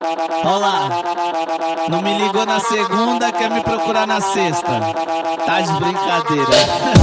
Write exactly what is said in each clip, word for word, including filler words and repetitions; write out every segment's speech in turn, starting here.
Olá, não me ligou na segunda, quer me procurar na sexta. Tá de brincadeira.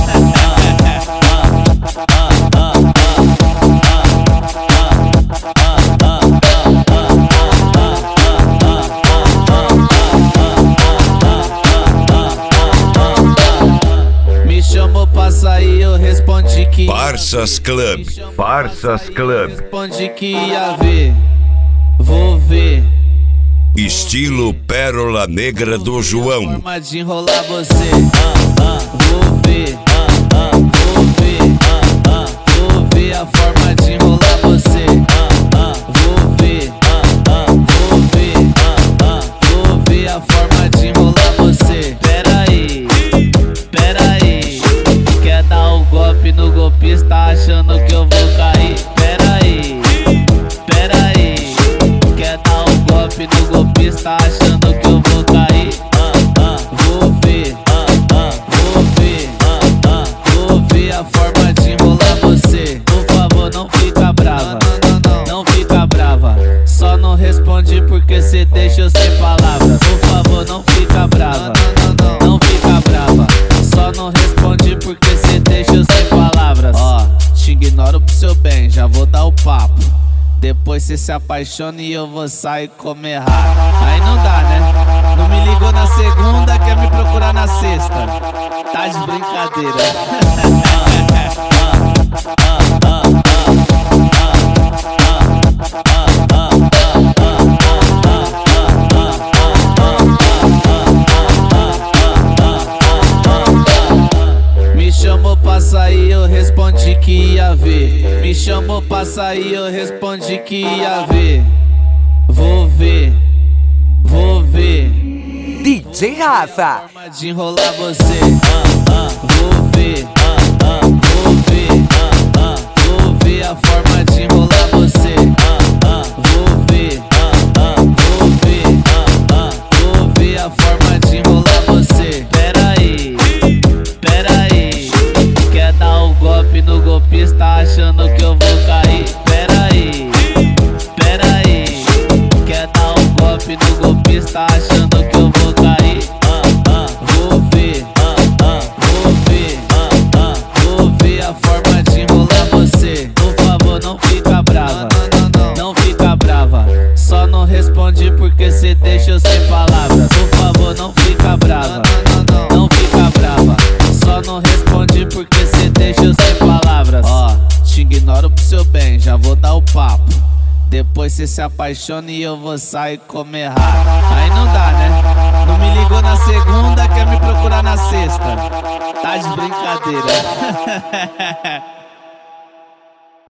Me chamou pra sair, eu respondi que Parças Club, Parças Club. Respondi que ia ver, vou ver. Estilo Pérola Negra do João. Forma de enrolar você, vou ver, vou ver, vou ver a forma de enrolar você, vou ver, vou ver, vou ver a forma de enrolar você. Pera aí, pera aí, quer dar um golpe no golpista achando que eu vou cair? Pera aí, pera aí, quer dar um golpe no golpista achando que eu vou cair? Vou ver, vou ver, vou ver a forma de enrolar você. Por favor, não fica brava, não fica brava. Só não responde porque cê deixa eu sem palavras. Por favor, não fica brava, não fica brava. Só não responde porque cê deixa eu sem palavras. Ó, te ignoro pro seu bem, já vou dar o papo. Depois cê se apaixona e eu vou sair comer rato. Aí não dá, né? Não me ligou na segunda, quer me procurar na sexta. Tá de brincadeira. Me chamou pra sair, eu respondi que ia ver. Me chamou pra sair, eu respondi que ia ver. Vou ver, vou ver. D J Rafa. Forma de enrolar você, vou ver, vou ver, vou ver a forma de enrolar você, vou ver, vou ver, vou ver a forma de enrolar você. Pera aí, pera aí, quer dar um golpe no golpista achando que eu vou cair? Pera aí, pera aí, quer dar um golpe no golpista achando que eu vou cair? Vou ver, vou ver, vou ver a forma de enrolar você. Por favor, não fica brava, não fica brava. Só não responde porque cê deixa eu sem palavras. Por favor, não fica brava, não fica brava. Só não responde porque cê deixa eu sem palavras. Ó, te ignoro pro seu bem, já vou dar o papo. Depois cê se apaixona e eu vou sair comer rato. Aí não dá, né? Não me ligou na segunda, quer me procurar na sexta. Tá de brincadeira.